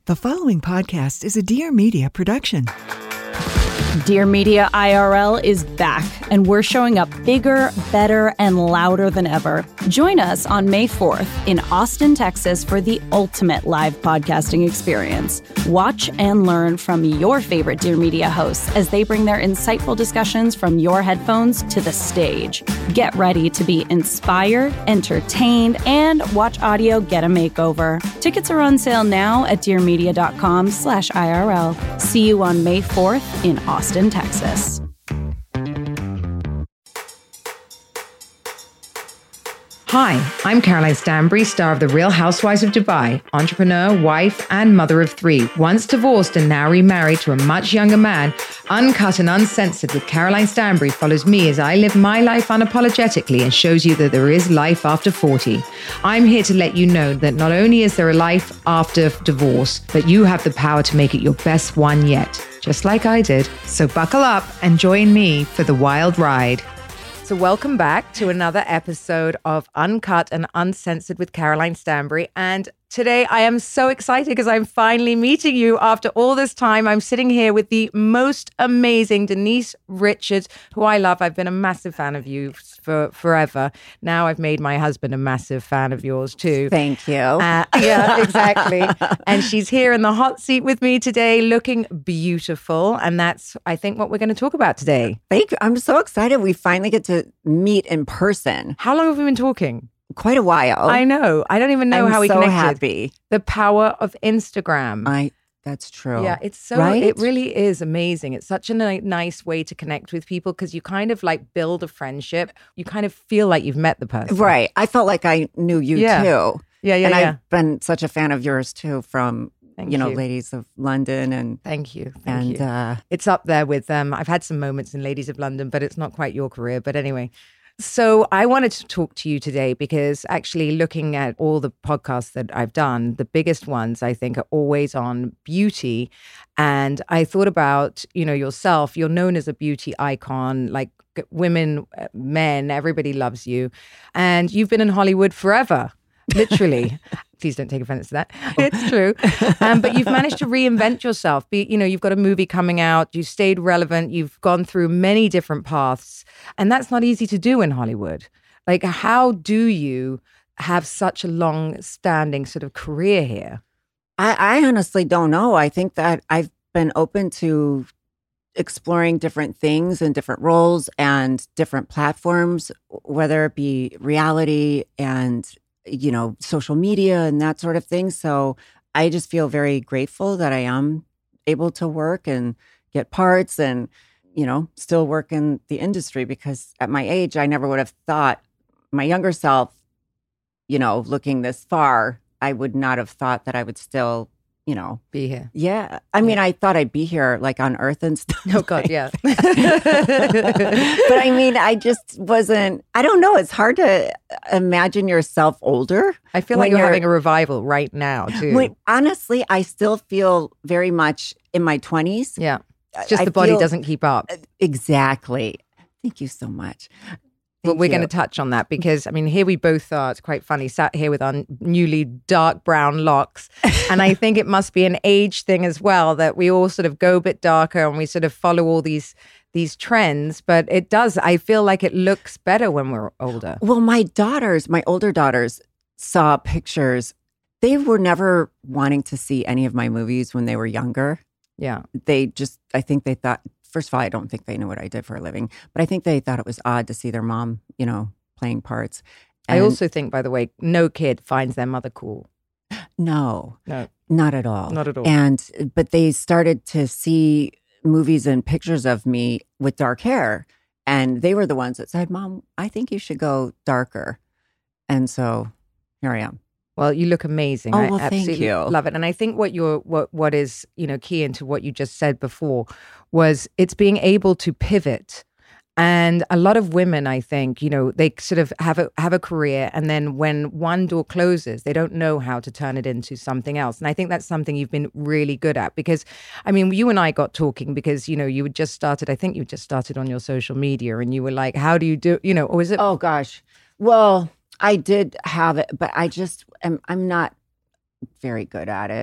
The following podcast is a Dear Media production. Dear Media IRL is back, and we're showing up bigger, better, and louder than ever. Join us on May 4th in Austin, Texas for the ultimate live podcasting experience. Watch and learn from your favorite Dear Media hosts as they bring their insightful discussions from your headphones to the stage. Get ready to be inspired, entertained, and watch audio get a makeover. Tickets are on sale now at dearmedia.com/IRL. See you on May 4th in Austin, Texas. Hi, I'm Caroline Stanbury, star of The Real Housewives of Dubai, entrepreneur, wife, and mother of three. Once divorced and now remarried to a much younger man, Uncut and Uncensored with Caroline Stanbury follows me as I live my life unapologetically and shows you that there is life after 40. I'm here to let you know that not only is there a life after divorce, but you have the power to make it your best one yet, just like I did. So buckle up and join me for the wild ride. So welcome back to another episode of Uncut and Uncensored with Caroline Stanbury. And today I am so excited because I'm finally meeting you after all this time. I'm sitting here with the most amazing Denise Richards, who I love. I've been a massive fan of you for forever. Now I've made my husband a massive fan of yours too. Thank you. Yeah, exactly. And she's here in the hot seat with me today looking beautiful. And that's, I think, what we're going to talk about today. Thank you. I'm so excited we finally get to meet in person. How long have we been talking? Quite a while. I know. I don't even know how we connected. I'm so happy. The power of Instagram. That's true. Yeah, it's so, right? It really is amazing. It's such a nice way to connect with people because you kind of like build a friendship. You kind of feel like you've met the person. Right. I felt like I knew you too. Yeah. And I've been such a fan of yours too from, Thank you. Ladies of London. And Thank you. It's up there with I've had some moments in Ladies of London, but it's not quite your career. But anyway. So I wanted to talk to you today because actually looking at all the podcasts that I've done, the biggest ones I think are always on beauty. And I thought about, yourself, you're known as a beauty icon, like women, men, everybody loves you. And you've been in Hollywood forever, literally. Please don't take offense to that. It's true. But you've managed to reinvent yourself. You've got a movie coming out. You stayed relevant. You've gone through many different paths. And that's not easy to do in Hollywood. Like, how do you have such a long-standing sort of career here? I honestly don't know. I think that I've been open to exploring different things and different roles and different platforms, whether it be reality and social media and that sort of thing. So I just feel very grateful that I am able to work and get parts and, still work in the industry because at my age, I never would have thought my younger self, looking this far, I would not have thought that I would still, be here. Yeah. I mean, I thought I'd be here like on Earth and stuff. Oh, God, yeah. But I mean, I just wasn't, I don't know. It's hard to imagine yourself older. I feel like you're having a revival right now, too. Honestly, I still feel very much in my 20s. Yeah. It's just the body doesn't keep up. Exactly. Thank you so much. But we're going to touch on that because, I mean, here we both are, it's quite funny, sat here with our newly dark brown locks. And I think it must be an age thing as well, that we all sort of go a bit darker and we sort of follow all these trends. But it does, I feel like it looks better when we're older. Well, my older daughters saw pictures. They were never wanting to see any of my movies when they were younger. Yeah. I think they thought, first of all, I don't think they knew what I did for a living, but I think they thought it was odd to see their mom, playing parts. And I also think, by the way, no kid finds their mother cool. No, not at all. Not at all. But they started to see movies and pictures of me with dark hair. And they were the ones that said, Mom, I think you should go darker. And so here I am. Well, you look amazing. Oh, I well, absolutely thank you. love it. And I think what is, key into what you just said before was it's being able to pivot. And a lot of women, I think, they sort of have a career, and then when one door closes, they don't know how to turn it into something else. And I think that's something you've been really good at because, I mean, you and I got talking because, you had just started, I think you just started on your social media and you were like, how do you do, or is it? Oh, gosh. Well, I did have it, but I'm not very good at it.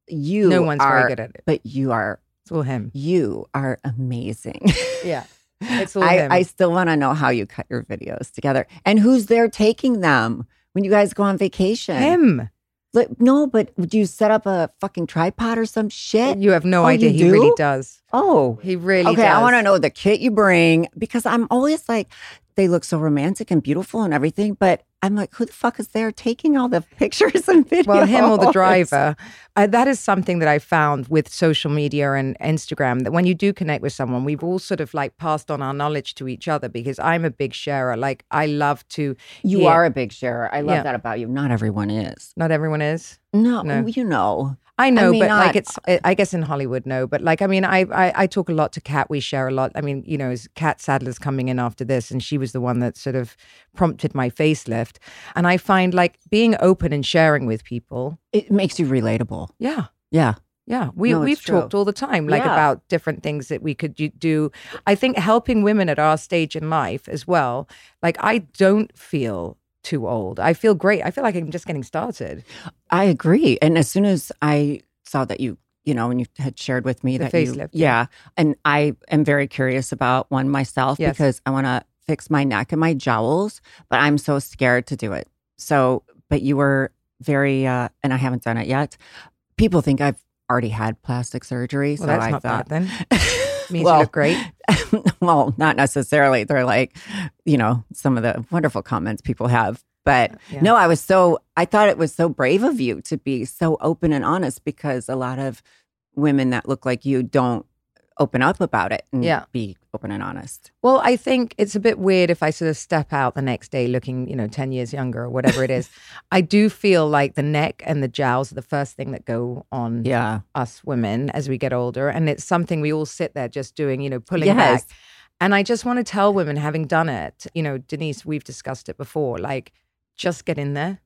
No one's very good at it. But you are. It's all him. You are amazing. Yeah. It's all him. I still want to know how you cut your videos together and who's there taking them when you guys go on vacation. Him. No, but would you set up a fucking tripod or some shit? You have no idea. He really does. Oh. He really does. Okay, I want to know the kit you bring because I'm always like, they look so romantic and beautiful and everything, but I'm like, who the fuck is there taking all the pictures and videos? Well, him or the driver. That is something that I found with social media and Instagram, that when you do connect with someone, we've all sort of like passed on our knowledge to each other because I'm a big sharer. Like I love to You are a big sharer. I love that about you. Not everyone is. Not everyone is? No. You know. I know, but like I guess in Hollywood, no. But like, I mean, I talk a lot to Kat. We share a lot. I mean, you know, Kat Sadler's coming in after this, and she was the one that sort of prompted my facelift. And I find like being open and sharing with people. It makes you relatable. Yeah. Yeah. Yeah. We've talked all the time, like about different things that we could do. I think helping women at our stage in life as well. Like I don't feel too old. I feel great. I feel like I'm just getting started. I agree. And as soon as I saw that you know, when you had shared with me that facelift, yeah. And I am very curious about one myself because I want to fix my neck and my jowls, but I'm so scared to do it. So, but you were very, and I haven't done it yet. People think I've already had plastic surgery. Well, so that's I not thought, bad then. Means you look great. Well, not necessarily. They're like, you know, some of the wonderful comments people have. But no, I thought it was so brave of you to be so open and honest because a lot of women that look like you don't open up about it and be open and honest. Well, I think it's a bit weird if I sort of step out the next day looking, you know, 10 years younger or whatever it is. I do feel like the neck and the jowls are the first thing that go on us women as we get older. And it's something we all sit there just doing, you know, pulling back. And I just want to tell women, having done it, you know, Denise, we've discussed it before, like, just get in there.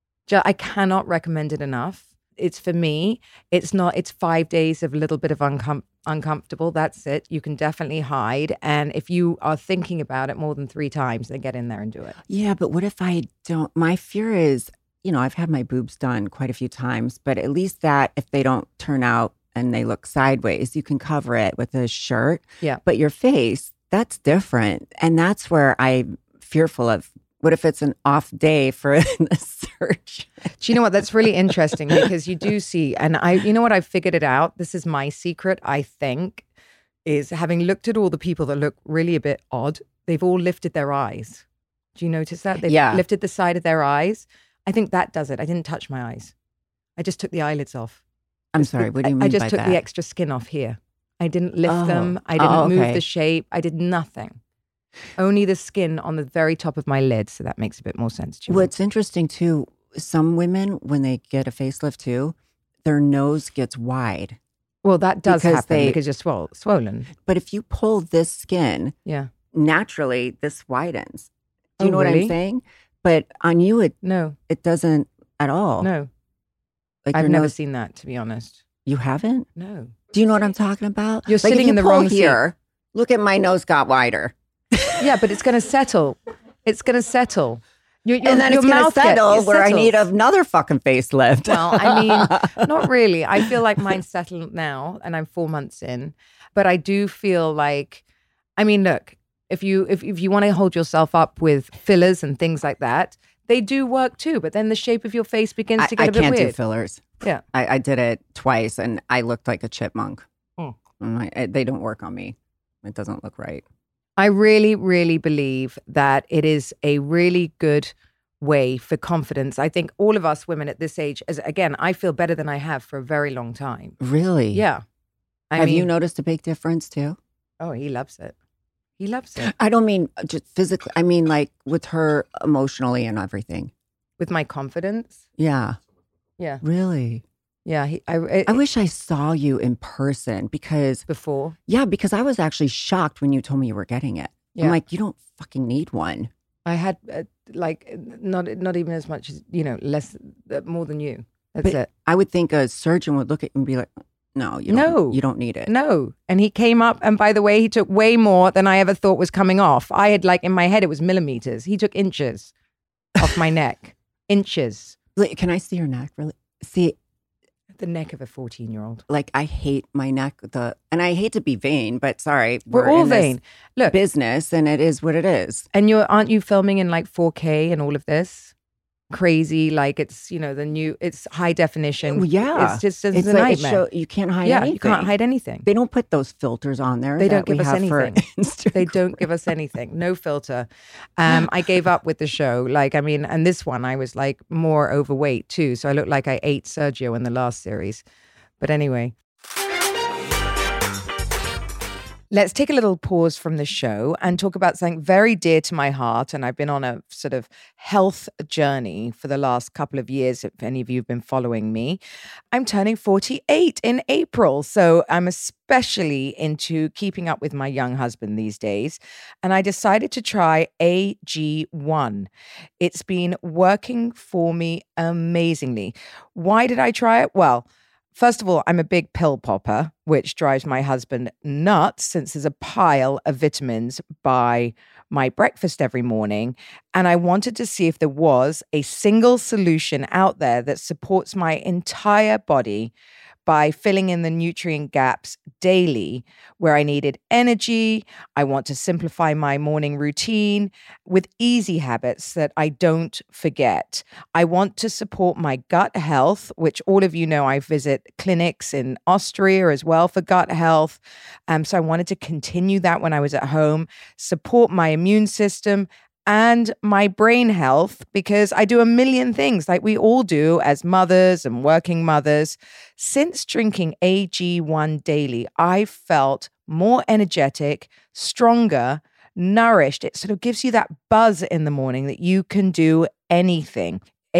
I cannot recommend it enough. It's for me. It's 5 days of a little bit of uncomfortable. That's it. You can definitely hide. And if you are thinking about it more than 3 times, then get in there and do it. Yeah, but what if I don't? My fear is, you know, I've had my boobs done quite a few times, but at least that if they don't turn out and they look sideways, you can cover it with a shirt. Yeah. But your face, that's different. And that's where I'm fearful of. What if it's an off day for the search? Do you know what? That's really interesting because you do see, and you know what? I've figured it out. This is my secret, I think, is having looked at all the people that look really a bit odd, they've all lifted their eyes. Do you notice that? They've lifted the side of their eyes. I think that does it. I didn't touch my eyes. I just took the eyelids off. I'm sorry, what do you mean by that? I just took the extra skin off here. I didn't lift them. I didn't move the shape. I did nothing. Only the skin on the very top of my lid, so that makes a bit more sense to you. What's interesting too, some women, when they get a facelift too, their nose gets wide. Well, that does happen because you're swollen. But if you pull this skin, naturally this widens. Do you know what I'm saying? But on you, it doesn't at all. No. Like I've never seen that, to be honest. You haven't? No. Do you know what I'm talking about? You're sitting in the wrong seat. Look at my nose got wider. Yeah, but it's going to settle. It's going to settle. And then it's going to settle where I need another fucking facelift. Well, I mean, not really. I feel like mine's settled now and I'm 4 months in. But I do feel like, I mean, look, if you want to hold yourself up with fillers and things like that, they do work too. But then the shape of your face begins to get a bit weird. I can't do fillers. Yeah. I did it twice and I looked like a chipmunk. They don't work on me. It doesn't look right. I really, really believe that it is a really good way for confidence. I think all of us women at this age, again, I feel better than I have for a very long time. Really? Yeah. Have you noticed a big difference too? Oh, he loves it. He loves it. I don't mean just physically. I mean like with her emotionally and everything. With my confidence? Yeah. Yeah. Really? Yeah. I wish I saw you in person because... Before? Yeah, because I was actually shocked when you told me you were getting it. Yeah. I'm like, you don't fucking need one. I had not even as much as, less, more than you. That's it. I would think a surgeon would look at you and be like, no, you don't need it. No. And he came up, and by the way, he took way more than I ever thought was coming off. I had in my head, it was millimeters. He took inches off my neck. Inches. Can I see your neck? Really? See, The neck of a 14-year-old. Like, I hate my neck. And I hate to be vain, but sorry. We're all in this vain. Look. business, and it is what it is. And aren't you filming in like 4K and all of this? Crazy, like it's, it's high definition. Yeah. It's just a It's nightmare. you can't hide anything. You can't hide anything. They don't put those filters on there. They don't give us for anything. Instagram. They don't give us anything. No filter. I gave up with the show. And this one, I was like more overweight too. So I looked like I ate Sergio in the last series. But anyway. Let's take a little pause from the show and talk about something very dear to my heart. And I've been on a sort of health journey for the last couple of years, if any of you have been following me. I'm turning 48 in April. So I'm especially into keeping up with my young husband these days. And I decided to try AG1. It's been working for me amazingly. Why did I try it? Well, first of all, I'm a big pill popper, which drives my husband nuts since there's a pile of vitamins by my breakfast every morning. And I wanted to see if there was a single solution out there that supports my entire body by filling in the nutrient gaps daily where I needed energy. I want to simplify my morning routine with easy habits that I don't forget. I want to support my gut health, which all of you know I visit clinics in Austria as well for gut health. So I wanted to continue that when I was at home, support my immune system, and my brain health, because I do a million things like we all do as mothers and working mothers. Since drinking AG1 daily, I felt more energetic, stronger, nourished. It sort of gives you that buzz in the morning that you can do anything.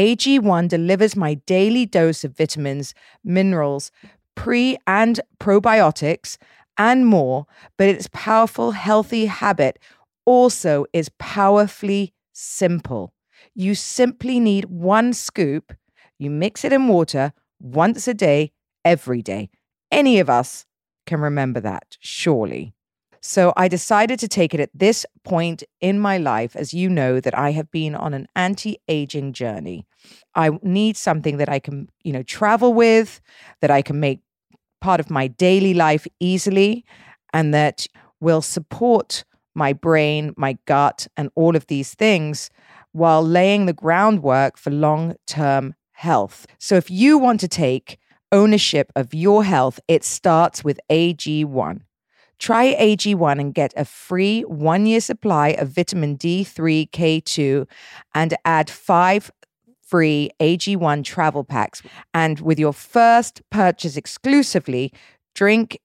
AG1 delivers my daily dose of vitamins, minerals, pre- and probiotics, and more, but its powerful, healthy habit also is powerfully simple. You simply need 1 scoop. You mix it in water once a day, every day. Any of us can remember that, surely. So I decided to take it at this point in my life, as you know, that I have been on an anti-aging journey. I need something that I can, travel with, that I can make part of my daily life easily, and that will support my brain, my gut, and all of these things while laying the groundwork for long-term health. So if you want to take ownership of your health, it starts with AG1. Try AG1 and get a free 1-year supply of vitamin D3, K2, and add 5 free AG1 travel packs. And with your first purchase exclusively, drink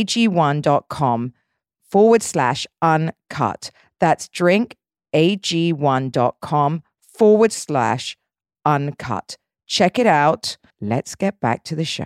ag1.com/uncut. That's drinkag1.com/uncut. Check it out. Let's get back to the show.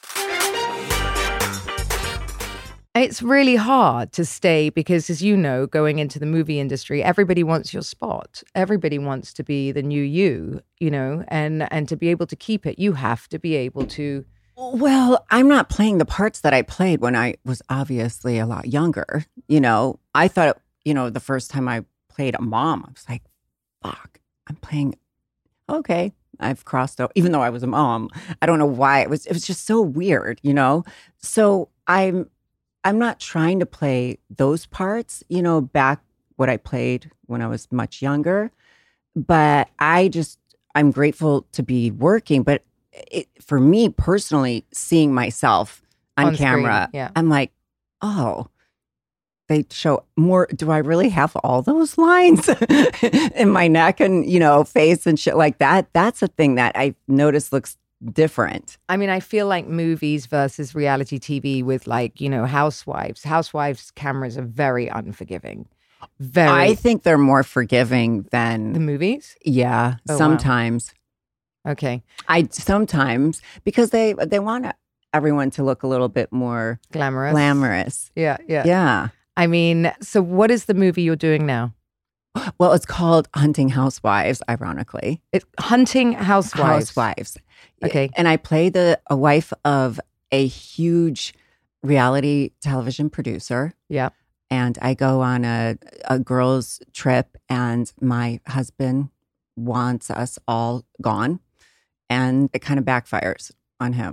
It's really hard to stay because, as you know, going into the movie industry, everybody wants your spot. Everybody wants to be the new you, and to be able to keep it, you have to be able to. Well, I'm not playing the parts that I played when I was obviously a lot younger. I thought, the first time I played a mom, I was like, fuck, I'm playing. Okay, I've crossed over, even though I was a mom. I don't know why. It was just so weird, So I'm not trying to play those parts, back what I played when I was much younger. But I'm grateful to be working. But for me personally, seeing myself on camera, screen, yeah. I'm like, oh, they show more. Do I really have all those lines in my neck and, face and shit like that? That's a thing that I noticed looks different. I mean, I feel like movies versus reality TV with Housewives. Housewives cameras are very unforgiving. I think they're more forgiving than the movies. Yeah, sometimes. Wow. Okay. Sometimes because they want everyone to look a little bit more glamorous. Yeah. I mean, so what is the movie you're doing now? Well, it's called Hunting Housewives, ironically. It's Hunting Housewives. Okay. And I play a wife of a huge reality television producer. Yeah. And I go on a girls' trip, and my husband wants us all gone. And it kind of backfires on him.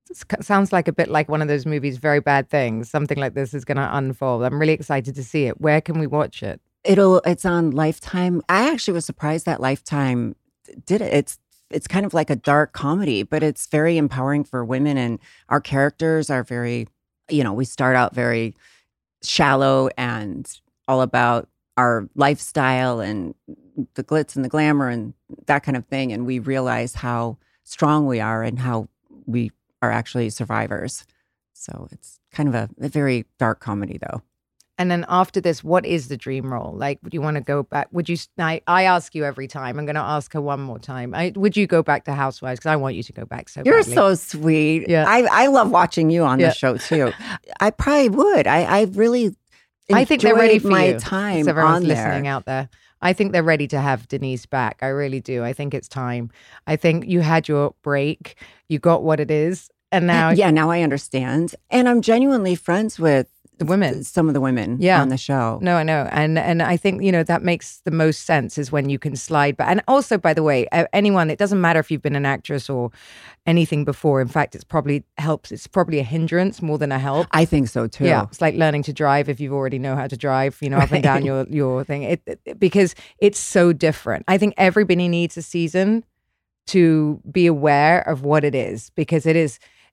Sounds like a bit like one of those movies, Very Bad Things. Something like this is going to unfold. I'm really excited to see it. Where can we watch it? It's on Lifetime. I actually was surprised that Lifetime did it. It's kind of like a dark comedy, but it's very empowering for women, and our characters are very, we start out very shallow and all about our lifestyle and the glitz and the glamour and that kind of thing, and we realize how strong we are and how we are actually survivors. So it's kind of a very dark comedy, though. And then after this, what is the dream role? Like, would you want to go back? Would you? I ask you every time. I'm going to ask her one more time. Would you go back to Housewives? Because I want you to go back so You're badly. so sweet. Yeah. I love watching you on the show, too. I probably would. I really I think they're ready for my you. time So everyone's on listening there. out there. I think they're ready to have Denise back. I really do. I think it's time. I think you had your break. You got what it is. And now... Yeah, now I understand. And I'm genuinely friends with the women, some of the women on the show. No, I know. And I think, that makes the most sense is when you can slide back. And also, by the way, anyone, it doesn't matter if you've been an actress or anything before. In fact, it's probably helps. It's probably a hindrance more than a help. I think so too. Yeah. It's like learning to drive if you've already know how to drive, up and down your thing. Because it's so different. I think everybody needs a season to be aware of what it is, because it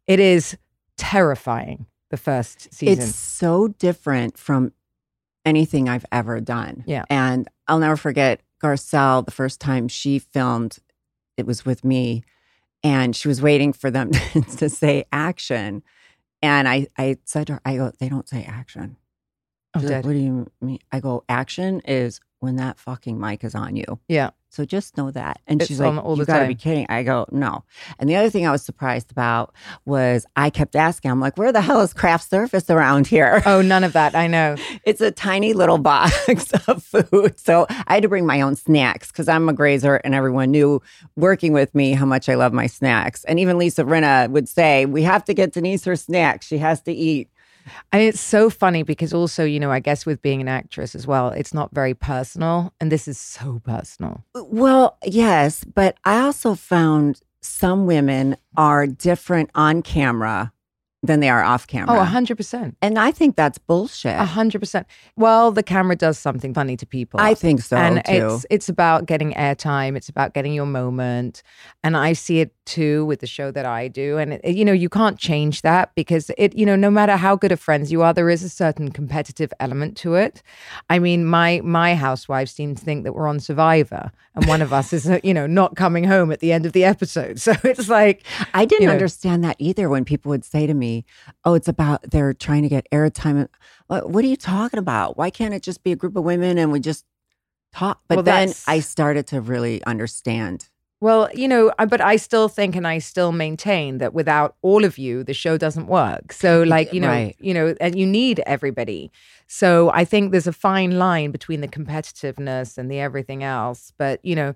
is terrifying. The first season. It's so different from anything I've ever done. Yeah. And I'll never forget Garcelle, the first time she filmed, it was with me, and she was waiting for them to say action. And I said to her, I go, they don't say action. She's like, what do you mean? I go, action is when that fucking mic is on you. Yeah. So just know that. And it's she's like, you got to be kidding. I go, no. And the other thing I was surprised about was I kept asking, I'm like, where the hell is craft service around here? Oh, none of that. I know. It's a tiny little box of food. So I had to bring my own snacks because I'm a grazer, and everyone knew working with me how much I love my snacks. And even Lisa Rinna would say, we have to get Denise her snacks. She has to eat. And it's so funny because also, I guess with being an actress as well, it's not very personal. And this is so personal. Well, yes. But I also found some women are different on camera than they are off camera. Oh, 100%. And I think that's bullshit. 100%. Well, the camera does something funny to people. I think so, and too. It's about getting airtime. It's about getting your moment. And I see it too with the show that I do. And, you can't change that because no matter how good of friends you are, there is a certain competitive element to it. I mean, my housewives seem to think that we're on Survivor and one of us is, not coming home at the end of the episode. So it's like... I didn't understand that either when people would say to me, oh, it's about they're trying to get airtime. What are you talking about? Why can't it just be a group of women and we just talk? But then I started to really understand. Well, but I still think and I still maintain that without all of you, the show doesn't work. So like, Right. And you need everybody. So I think there's a fine line between the competitiveness and the everything else. But,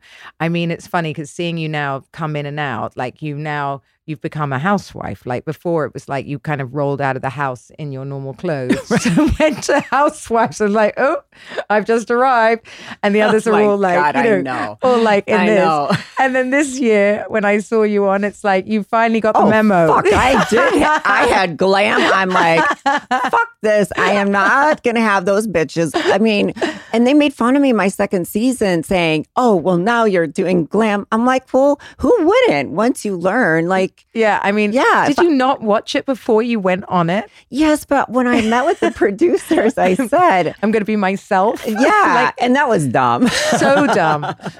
it's funny because seeing you now come in and out, like you've become a housewife. Like before, it was like you kind of rolled out of the house in your normal clothes, went to Housewives and like, oh, I've just arrived. And the others are all like, God, I know. all like in I this. know. And then this year, when I saw you on, it's like you finally got the memo. Fuck, I did. I had glam. I'm like, fuck this. I am not going to have those bitches. I mean, and they made fun of me my second season saying, oh, well, now you're doing glam. I'm like, well, who wouldn't once you learn? Like, yeah, yeah. Did you not watch it before you went on it? Yes, but when I met with the producers, I said, I'm going to be myself. Yeah, and that was dumb. So dumb.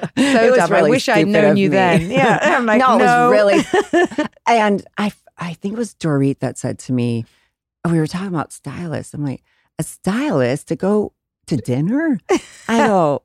So dumb. Really I wish I'd known you then. Yeah, I'm like, no. It was really... And I think it was Dorit that said to me, we were talking about stylists. I'm like, a stylist to go to dinner? I go,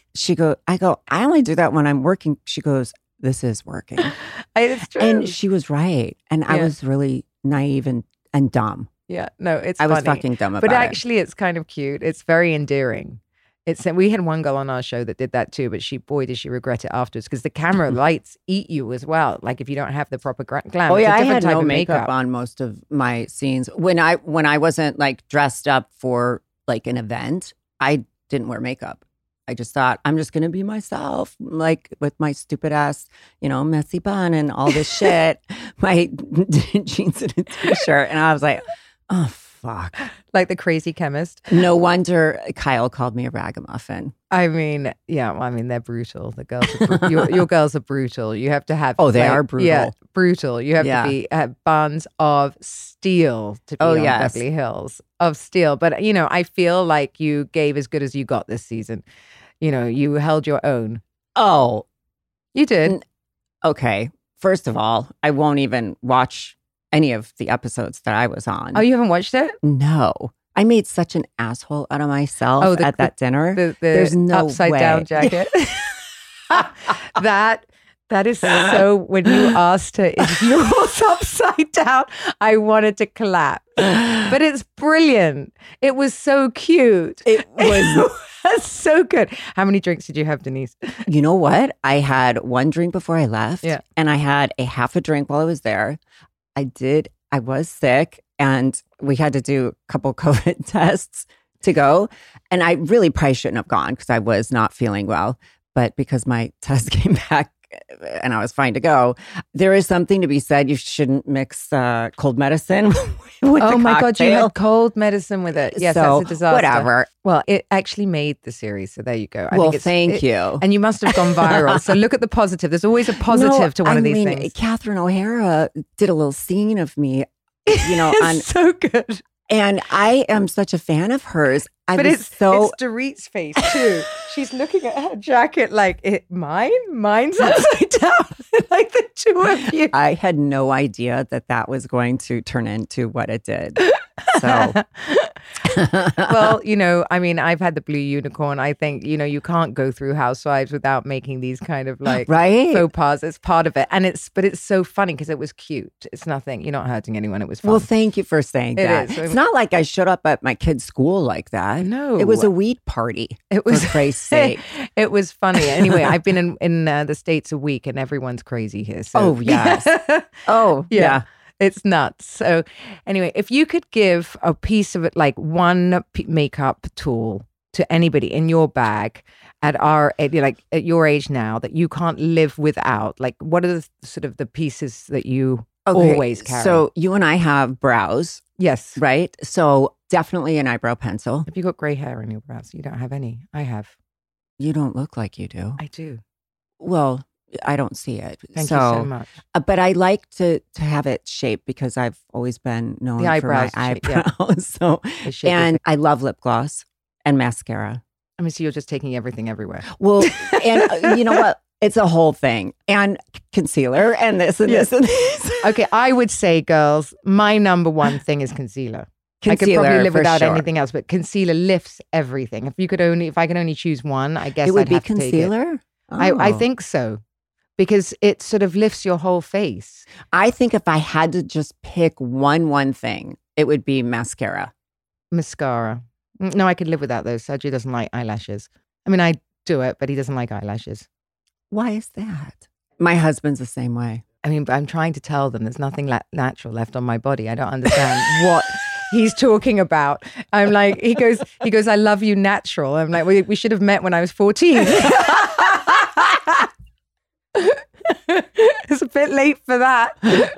I only do that when I'm working. She goes, this is working. It's true. And she was right. And I was really naive and dumb. Yeah, no, it's I funny. was fucking dumb about it. But actually, it's kind of cute. It's very endearing. We had one girl on our show that did that too, but did she regret it afterwards because the camera lights eat you as well. Like if you don't have the proper glam. Oh yeah, I it's a had different type no of makeup on most of my scenes. When I wasn't like dressed up for like an event, I didn't wear makeup. I just thought, I'm just going to be myself, like with my stupid ass, messy bun and all this shit, my jeans and a t-shirt. And I was like, oh, fuck. Like the crazy chemist. No wonder Kyle called me a ragamuffin. I mean, they're brutal. The girls are your girls are brutal. You have to have... Oh, they are brutal. Yeah, brutal. You have to be buns of steel to be on yes. Beverly Hills. Of steel. But, I feel like you gave as good as you got this season. You held your own. Oh. You did. Okay. First of all, I won't even watch any of the episodes that I was on. Oh, you haven't watched it? No. I made such an asshole out of myself at that dinner. There's no upside down jacket. That is so, when you asked her, is yours upside down? I wanted to clap. But it's brilliant. It was so cute. It was so good. How many drinks did you have, Denise? You know what? I had one drink before I left. Yeah. And I had a half a drink while I was there. I was sick and we had to do a couple COVID tests to go. And I really probably shouldn't have gone because I was not feeling well. But because my test came back and I was fine to go, there is something to be said. You shouldn't mix cold medicine with Oh my God, you cocktail. had cold medicine with it. Yes, So, that's a disaster. whatever. Well, it actually made the series. So there you go. Well, thank you. And you must have gone viral. So look at the positive. There's always a positive to one of these things. Catherine O'Hara did a little scene of me, It's so good. and I am such a fan of hers. But it's Dorit's face too. She's looking at her jacket like, mine's upside down. Like the two of you. I had no idea that was going to turn into what it did. So, well, I've had the Blue Unicorn. I think, you can't go through Housewives without making these kind of like right? faux pas. It's part of it. But it's so funny because it was cute. It's nothing. You're not hurting anyone. It was fun. Well, thank you for saying It that. is. It's not like I showed up at my kid's school like that. No. It was a weed party. It was, for Christ's sake. It was funny. Anyway, I've been in the States a week and everyone's crazy here. So. Oh, yes. Oh, yeah. It's nuts. So anyway, if you could give a piece of it, like one makeup tool to anybody in your bag at your age now that you can't live without, like what are the sort of the pieces that you always carry? So you and I have brows. Yes. Right? So definitely an eyebrow pencil. Have you got gray hair in your brows? You don't have any. I have. You don't look like you do. I do. Well, I don't see it. Thank you so much. But I like to have it shaped because I've always been known for my eyebrows. Yeah. I love lip gloss and mascara. I mean, so you're just taking everything everywhere. Well, and you know what? It's a whole thing. And concealer and this and this and this. Okay, I would say, girls, my number one thing is concealer. I could probably live without anything else, but concealer lifts everything. If I could only choose one, I guess it would I'd be have to take it. concealer. I think so, because it sort of lifts your whole face. I think if I had to just pick one thing, it would be mascara. Mascara. No, I could live without those. Sergio doesn't like eyelashes. I mean, I do it, but he doesn't like eyelashes. Why is that? My husband's the same way. I mean, I'm trying to tell them there's nothing natural left on my body. I don't understand what he's talking about. I'm like, he goes, I love you natural. I'm like, we should have met when I was 14. It's a bit late for that.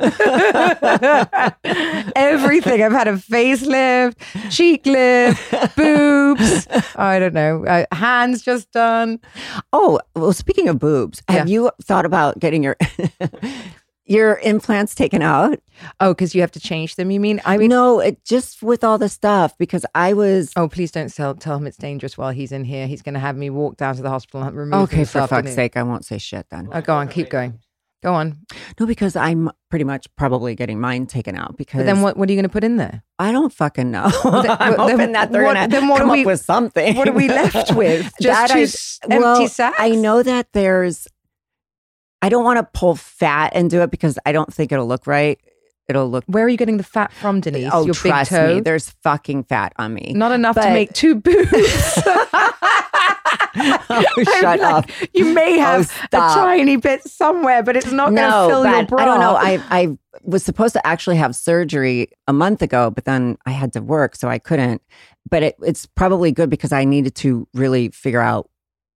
Everything. I've had a facelift, cheek lift, boobs. I don't know. Hands just done. Oh, well, speaking of boobs, have you thought about getting your implants taken out? Oh, because you have to change them, you mean? No, just with all the stuff, because I was... Oh, please don't tell him it's dangerous while he's in here. He's going to have me walk down to the hospital and remove Okay, for fuck's sake, I won't say shit then. Oh, go on, keep going. Go on. No, because I'm pretty much probably getting mine taken out because... But then what are you going to put in there? I don't fucking know. I'm hoping that they're going to come up with something. What are we left with? Just empty sacks? I know that there's... I don't want to pull fat into it because I don't think it'll look right. It'll look... Where are you getting the fat from, Denise? Oh, your trust big toe? me. There's fucking fat on me. Not enough to make 2 boobs. Oh, shut up. You may have a tiny bit somewhere, but it's not going to fill your bra. I don't know. I was supposed to actually have surgery a month ago, but then I had to work, so I couldn't. But it's probably good because I needed to really figure out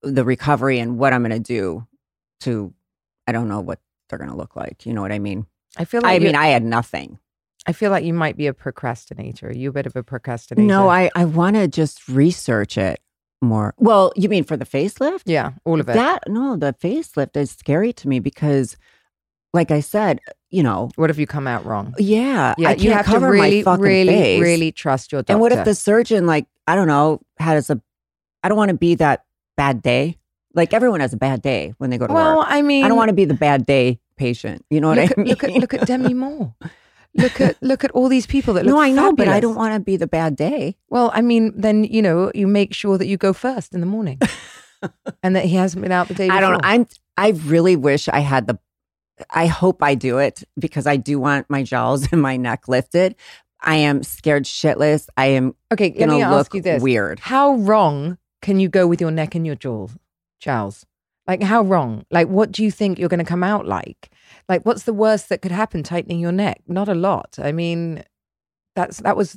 the recovery and what I'm going to do to, I don't know what they're going to look like. You know what I mean? I had nothing. I feel like you might be a procrastinator. Are you a bit of a procrastinator? No, I want to just research it more. Well, you mean for the facelift? Yeah, all of it. The facelift is scary to me because, like I said, you know. What if you come out wrong? Yeah. I can't you have cover to really, my fucking really, face. really trust your doctor. And what if the surgeon, like, I don't know, I don't want to be that bad day. Like, everyone has a bad day when they go to work. Well, I mean, I don't want to be the bad day patient. You know what I mean? Look at Demi Moore. Look at all these people that look I know, fabulous. but I don't want to be the bad day. Well, I mean, then, you know, you make sure that you go first in the morning and that he hasn't been out the day before. I don't know. I really wish I had I hope I do it because I do want my jowls and my neck lifted. I am scared shitless. I am okay. Let me ask you this: weird. How wrong can you go with your neck and your jowls? Like, how wrong? Like, what do you think you're going to come out like? Like, what's the worst that could happen tightening your neck? Not a lot. I mean, that was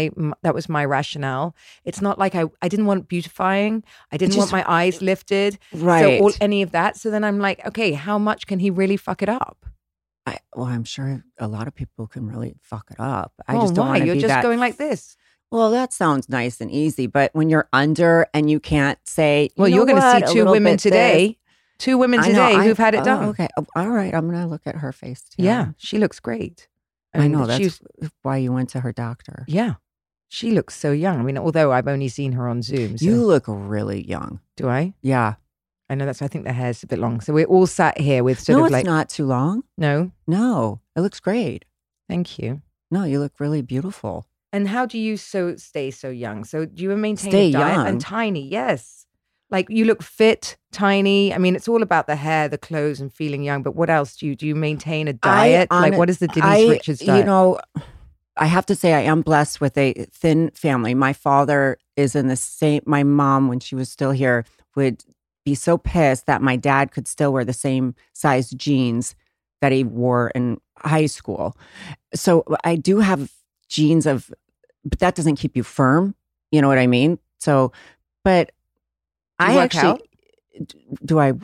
my rationale. It's not like I didn't want beautifying. I didn't want my eyes lifted. Right. So any of that. So then I'm like, okay, how much can he really fuck it up? I'm sure a lot of people can really fuck it up. I Oh, just don't why? want to You're be just that. going like this. Well, that sounds nice and easy, but when you're under and you can't say, Well, you're going to see two women today. Two women today who've had it done. Okay. All right. I'm going to look at her face too. Yeah. She looks great. I know. That's why you went to her doctor. Yeah. She looks so young. I mean, although I've only seen her on Zoom. So. You look really young. Do I? Yeah. I know I think the hair's a bit long. So we're all sat here with sort of like. No, it's not too long. No? No. It looks great. Thank you. No, you look really beautiful. And how do you stay so young? So do you maintain Stay a diet? young. And tiny, yes. Like you look fit, tiny. I mean, it's all about the hair, the clothes, and feeling young. But what else do you maintain a diet? Like what is the Denise Richards diet? You know, I have to say I am blessed with a thin family. My father is in the same. My mom, when she was still here, would be so pissed that my dad could still wear the same size jeans that he wore in high school. So I do have jeans but that doesn't keep you firm. You know what I mean? So, but do you work out? Do I?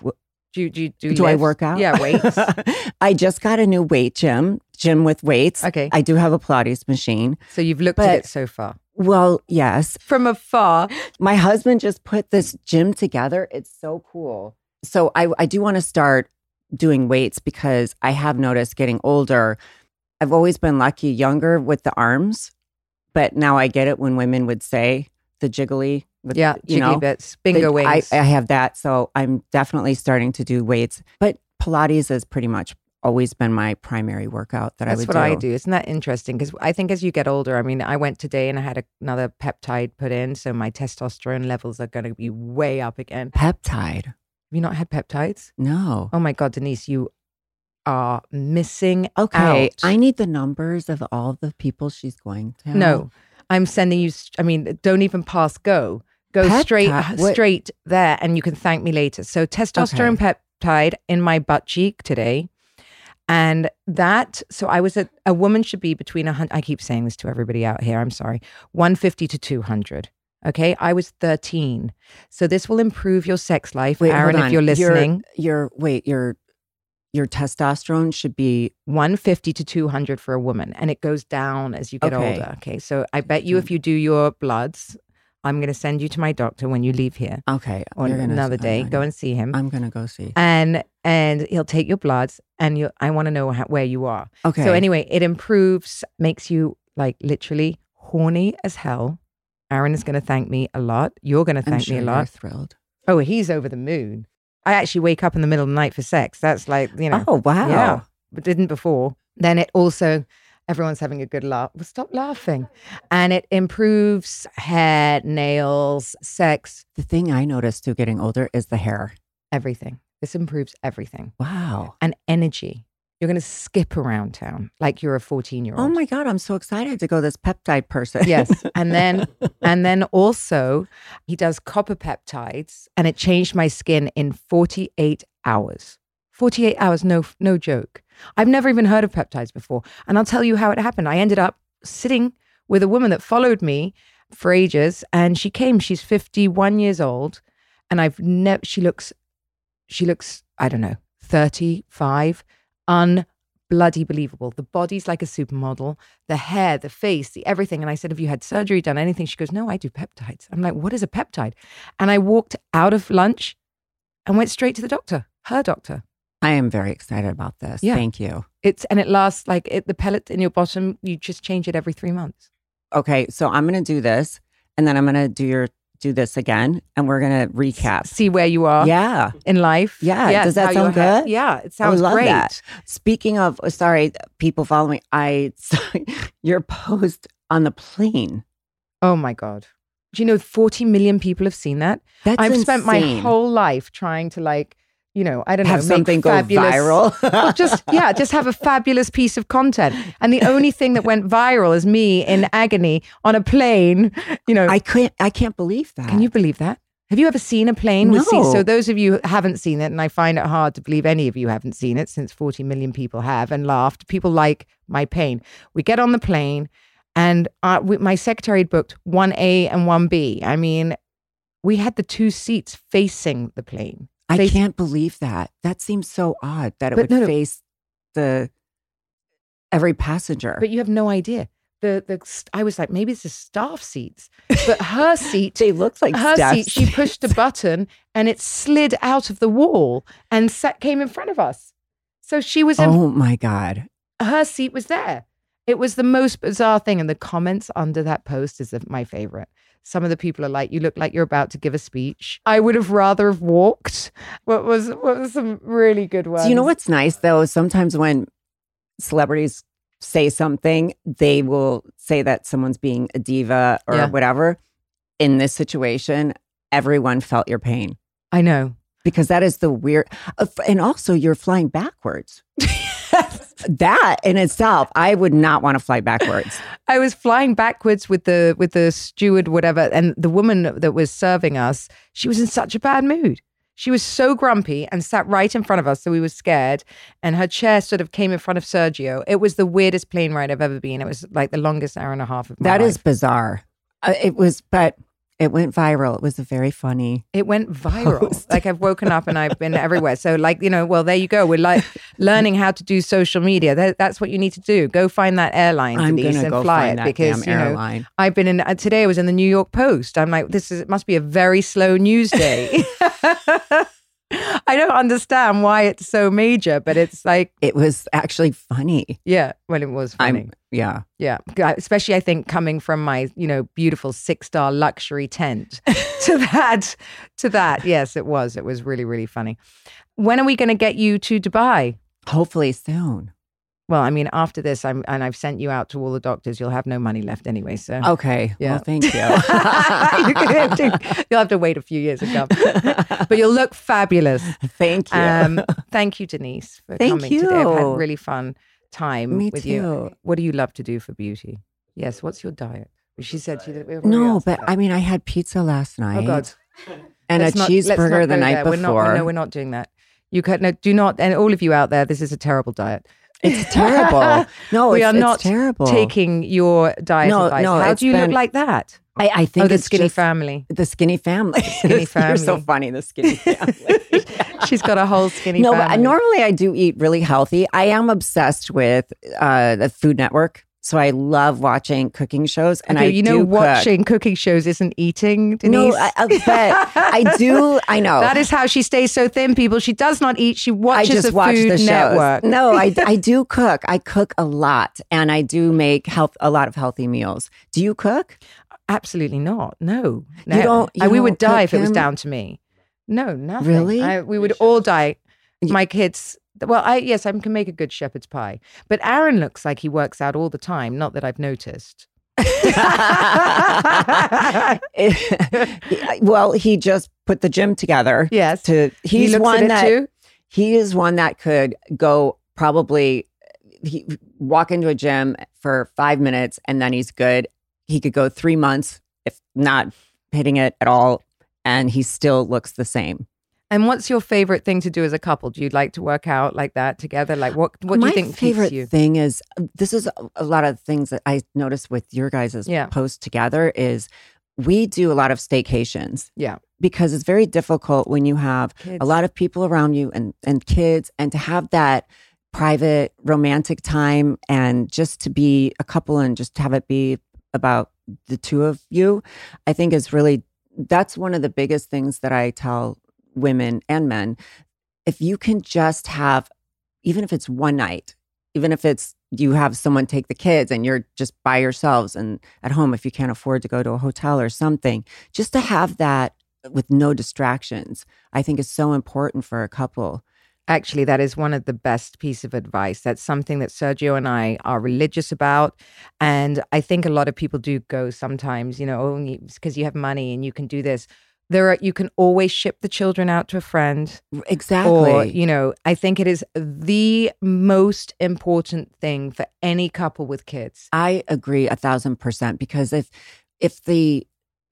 Do I work out? Yeah, weights. I just got a new gym with weights. Okay. I do have a Pilates machine. So you've looked at it so far? Well, yes. From afar. My husband just put this gym together. It's so cool. So I do want to start doing weights because I have noticed getting older. I've always been lucky younger with the arms, but now I get it when women would say the jiggly. Jiggly bits, bingo wings. I have that. So I'm definitely starting to do weights. But Pilates has pretty much always been my primary workout that I would do. That's what I do. Isn't that interesting? Because I think as you get older, I mean, I went today and I had another peptide put in. So my testosterone levels are going to be way up again. Peptide? Have you not had peptides? No. Oh my God, Denise, you are missing Okay. out. I need the numbers of all the people she's going to. No, I'm sending you, I mean, don't even pass go. Go straight there and you can thank me later. So testosterone peptide in my butt cheek today. And so I was a woman should be between 100, I keep saying this to everybody out here, I'm sorry, 150 to 200. Okay. I was 13. So this will improve your sex life. Wait, Aaron, if you're listening. Your testosterone should be 150 to 200 for a woman. And it goes down as you get older. Okay. So I bet you if you do your bloods, I'm going to send you to my doctor when you leave here. Okay. On another day. Go and see him. I'm going to go see. And he'll take your bloods and I want to know where you are. Okay. So anyway, it improves, makes you like literally horny as hell. Aaron is going to thank me a lot. You're going to thank me a lot. You're thrilled. Oh, he's over the moon. I actually wake up in the middle of the night for sex. That's like, you know. Oh, wow. Yeah, but didn't before. Then it also... Everyone's having a good laugh. Well, stop laughing. And it improves hair, nails, sex. The thing I noticed too getting older is the hair. Everything. This improves everything. Wow. And energy. You're going to skip around town like you're a 14-year-old. Oh my God, I'm so excited to go this peptide person. Yes. And then also he does copper peptides and it changed my skin in 48 hours. 48 hours, no joke. I've never even heard of peptides before. And I'll tell you how it happened. I ended up sitting with a woman that followed me for ages and she's 51 years old And I've never, she looks, I don't know, 35, bloody believable. The body's like a supermodel, the hair, the face, the everything. And I said, have you had surgery, done anything? She goes, no, I do peptides. I'm like, what is a peptide? And I walked out of lunch and went straight to the doctor, her doctor. I am very excited about this. Yeah. Thank you. And it lasts the pellet in your bottom, you just change it every 3 months. Okay, so I'm going to do this, and then I'm going to do this again, and we're going to recap. See where you are in life. Yeah. Yes, Does that sound good? Yeah, it sounds I love great. That. Speaking of, sorry, people follow me. I saw your post on the plane. Oh my God. Do you know 40 million people have seen that? I've spent my whole life trying to I don't know, have something go fabulous, viral. well, just have a fabulous piece of content. And the only thing that went viral is me in agony on a plane. I can't believe that. Can you believe that? Have you ever seen a plane with No. seats? So those of you who haven't seen it, and I find it hard to believe any of you haven't seen it since 40 million people have and laughed. People like my pain. We get on the plane and my secretary had booked 1A and 1B. I mean, we had the 2 seats facing the plane. I can't believe that. That seems so odd that it would face every passenger. But you have no idea. I was like, maybe it's the staff seats, but her seat, they look like her staff seat. She pushed a button and it slid out of the wall and came in front of us. So she was. Oh my God! Her seat was there. It was the most bizarre thing, and the comments under that post is my favorite. Some of the people are like, you look like you're about to give a speech. I would have rather have walked. What was some really good ones? Do you know what's nice though? Sometimes when celebrities say something, they will say that someone's being a diva or whatever. In this situation, everyone felt your pain. I know. Because that is the weird, and also you're flying backwards. That in itself, I would not want to fly backwards. I was flying backwards with the steward, whatever, and the woman that was serving us, she was in such a bad mood. She was so grumpy and sat right in front of us, so we were scared. And her chair sort of came in front of Sergio. It was the weirdest plane ride I've ever been. It was like the longest hour and a half of my life. That is bizarre. But it went viral. It was very funny. It went viral. Post. Like I've woken up and I've been everywhere. So well, there you go. We're like learning how to do social media. That's what you need to do. Go find that airline, Denise, and fly it because airline. I've been in. Today I was in the New York Post. I'm like, it must be a very slow news day. I don't understand why it's so major, but it's like it was actually funny. Yeah, well, it was funny. Yeah. Especially, I think coming from my beautiful 6-star luxury tent to that. Yes, it was. It was really, really funny. When are we going to get you to Dubai? Hopefully soon. Well, I mean, after this, I've sent you out to all the doctors. You'll have no money left anyway. So okay, yeah. Well, thank you. You'll have to wait a few years and come, but you'll look fabulous. Thank you. Thank you, Denise, for coming today. I've had a really fun time with you. What do you love to do for beauty? Yes. What's your diet? She said she did. No, but I mean, I had pizza last night. Oh God. And a cheeseburger the night before. We're not doing that. You do not, and all of you out there, this is a terrible diet. It's terrible. No, we are not terrible. Taking your diet advice. How do you look like that? I think the skinny family. The skinny family. Skinny family. You're so funny, the skinny family. She's got a whole skinny family. But normally I do eat really healthy. I am obsessed with the Food Network. So I love watching cooking shows, and watching cooking shows isn't eating, Denise. No, but I do. I know that is how she stays so thin. People, she does not eat. She watches the Food Network. No, I do cook. I cook a lot, and I do make a lot of healthy meals. Do you cook? Absolutely not. No, you don't. We would die if it was down to me. No, nothing. Really? We would all die. My kids. Well, I can make a good shepherd's pie. But Aaron looks like he works out all the time. Not that I've noticed. Well, he just put the gym together. Yes. He is one that could go walk into a gym for 5 minutes and then he's good. He could go 3 months, if not hitting it at all, and he still looks the same. And what's your favorite thing to do as a couple? Do you like to work out like that together? Like what do you think keeps you? My favorite thing is, this is a lot of things that I noticed with your guys' post together is we do a lot of staycations. Yeah. because it's very difficult when you have Kids. a lot of people around you and kids, and to have that private romantic time and just to be a couple and just have it be about the two of you, I think is really, that's one of the biggest things that I tell women and men. If you can just have, even if it's one night, even if it's you have someone take the kids and you're just by yourselves and at home, if you can't afford to go to a hotel or something, just to have that with no distractions, I think is so important for a couple. Actually, that is one of the best piece of advice. That's something that Sergio and I are religious about. And I think a lot of people do go sometimes, only because you have money and you can do this. You can always ship the children out to a friend. Exactly. Or, I think it is the most important thing for any couple with kids. I agree 1,000%, because if the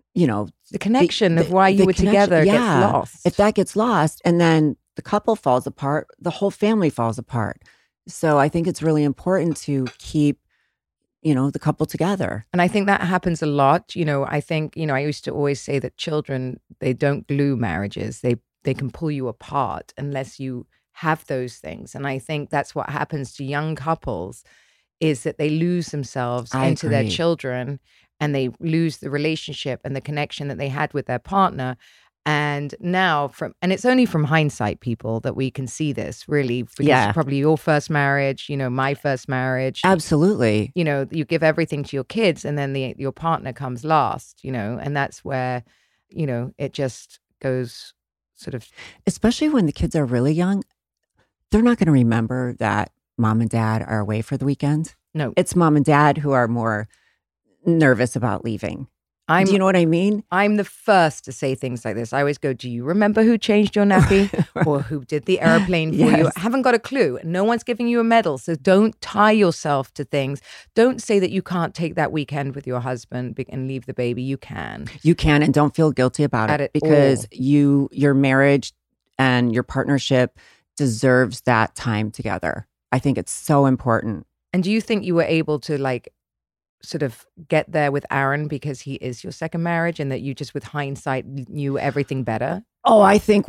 connection of why you were together gets lost. If that gets lost and then the couple falls apart, the whole family falls apart. So I think it's really important to keep, the couple together. And I think that happens a lot. I think, I used to always say that children, they don't glue marriages. They can pull you apart unless you have those things. And I think that's what happens to young couples, is that they lose themselves into their children, and they lose the relationship and the connection that they had with their partner. And now and it's only from hindsight, people, that we can see this really, because probably your first marriage, my first marriage. Absolutely. You give everything to your kids, and then your partner comes last, and that's where, it just goes sort of. Especially when the kids are really young, they're not going to remember that mom and dad are away for the weekend. No. It's mom and dad who are more nervous about leaving. Do you know what I mean? I'm the first to say things like this. I always go, do you remember who changed your nappy or who did the airplane for you? I haven't got a clue. No one's giving you a medal. So don't tie yourself to things. Don't say that you can't take that weekend with your husband and leave the baby. You can. You can, and don't feel guilty about it, because your marriage and your partnership deserves that time together. I think it's so important. And do you think you were able to sort of get there with Aaron because he is your second marriage, and that you just with hindsight knew everything better? Oh, I think,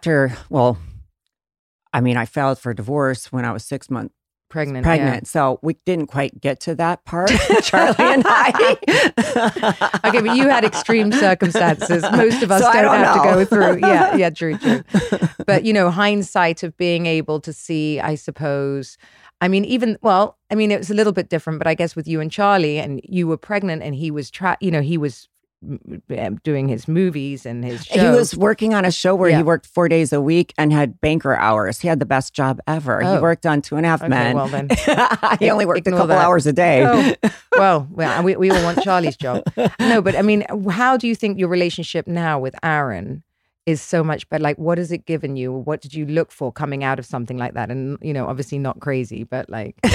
I filed for divorce when I was 6 months pregnant. Yeah. So we didn't quite get to that part, Charlie and I. Okay, but you had extreme circumstances. Most of us don't have to go through. Yeah, true. But, hindsight of being able to see, I suppose, it was a little bit different, but I guess with you and Charlie, and you were pregnant and he was, he was doing his movies and his show. He was working on a show where he worked 4 days a week and had banker hours. He had the best job ever. He worked on 2.5 Men. Well then, he only worked a couple hours a day. Oh, well, we all want Charlie's job. No, but how do you think your relationship now with Aaron is so much better? What has it given you? What did you look for coming out of something like that? And, obviously not crazy, but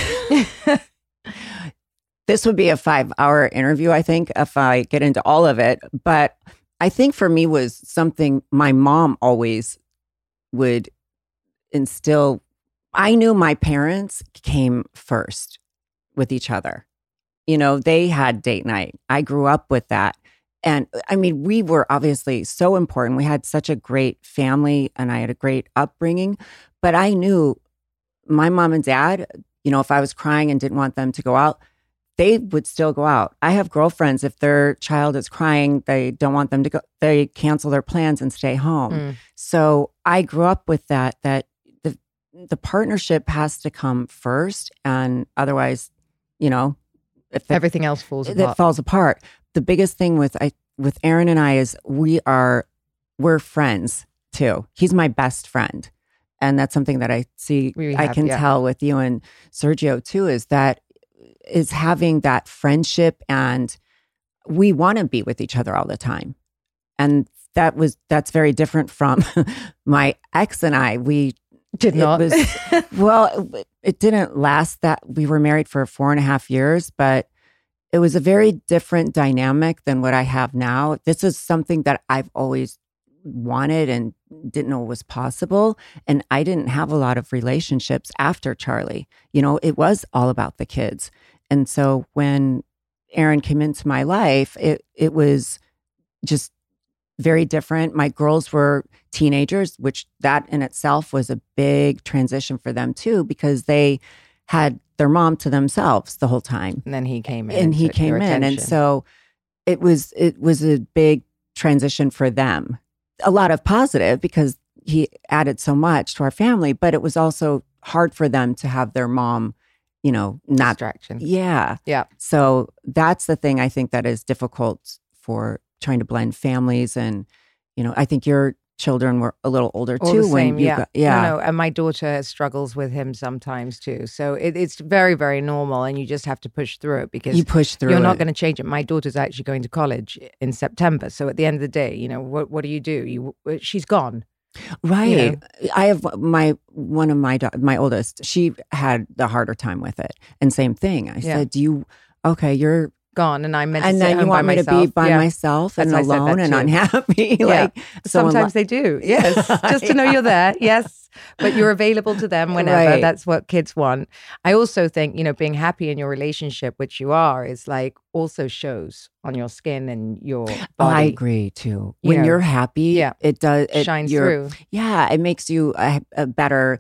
This would be a 5-hour interview, I think, if I get into all of it. But I think for me was something my mom always would instill. I knew my parents came first with each other. They had date night. I grew up with that. And we were obviously so important. We had such a great family and I had a great upbringing. But I knew my mom and dad, if I was crying and didn't want them to go out, they would still go out. I have girlfriends, if their child is crying, they don't want them to go, they cancel their plans and stay home. So I grew up with that the partnership has to come first. And otherwise, if everything else falls apart. The biggest thing with Aaron and I is we're friends too. He's my best friend. And that's something that I see, I can tell with you and Sergio too, is having that friendship, and we want to be with each other all the time. And that's very different from my ex and I. We did not. It didn't last that. We were married for 4.5 years, but it was a very different dynamic than what I have now. This is something that I've always wanted and didn't know was possible. And I didn't have a lot of relationships after Charlie. It was all about the kids. And so when Aaron came into my life, it was just very different. My girls were teenagers, which that in itself was a big transition for them too, because they had their mom to themselves the whole time. And then he came in. And he came in. And so it was a big transition for them. A lot of positive because he added so much to our family, but it was also hard for them to have their mom, not distraction. Yeah. Yeah. So that's the thing I think that is difficult for trying to blend families. And, I think your children were a little older All too. the same, when you got, yeah. No, and my daughter struggles with him sometimes too. So it's very, very normal, and you just have to push through it because you push through. You're not it. going to change it. My daughter's actually going to college in September. So at the end of the day, what do? She's gone. Right. I have one of my oldest, she had the harder time with it. And same thing. I said, you're gone, and I'm meant and to then sit you home want by me myself. to be by myself and That's alone and unhappy. Sometimes they do. Yes. Just to know you're there. Yes. But you're available to them whenever. Right. That's what kids want. I also think, being happy in your relationship, which you are, is like also shows on your skin and your body. Oh, I agree too. When you're happy, it does. It shines through. Yeah. It makes you a better,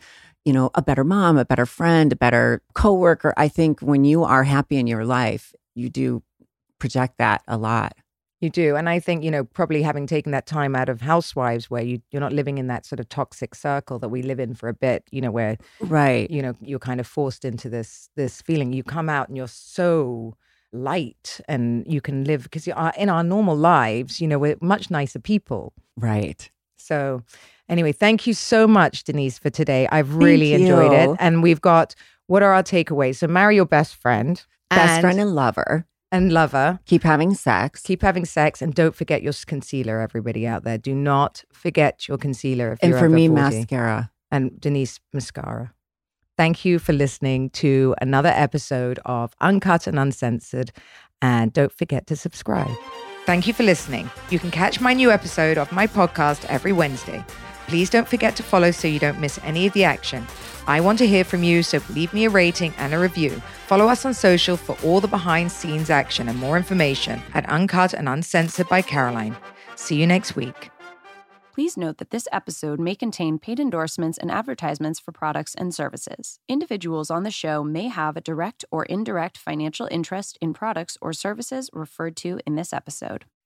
a better mom, a better friend, a better coworker. I think when you are happy in your life, you do project that a lot. You do. And I think, probably having taken that time out of housewives where you're not living in that sort of toxic circle that we live in for a bit, where, right. You're kind of forced into this feeling. You come out and you're so light and you can live because in our normal lives, we're much nicer people. Right. So anyway, thank you so much, Denise, for today. I've really enjoyed it. And we've got, what are our takeaways? So marry your best friend. Best friend and lover. And lover. Keep having sex. Keep having sex. And don't forget your concealer, everybody out there. Do not forget your concealer if you're over 40. And for me, 40. mascara. And Denise, mascara. Thank you for listening to another episode of Uncut and Uncensored. And don't forget to subscribe. Thank you for listening. You can catch my new episode of my podcast every Wednesday. Please don't forget to follow so you don't miss any of the action. I want to hear from you, so leave me a rating and a review. Follow us on social for all the behind-scenes action and more information at Uncut and Uncensored by Caroline. See you next week. Please note that this episode may contain paid endorsements and advertisements for products and services. Individuals on the show may have a direct or indirect financial interest in products or services referred to in this episode.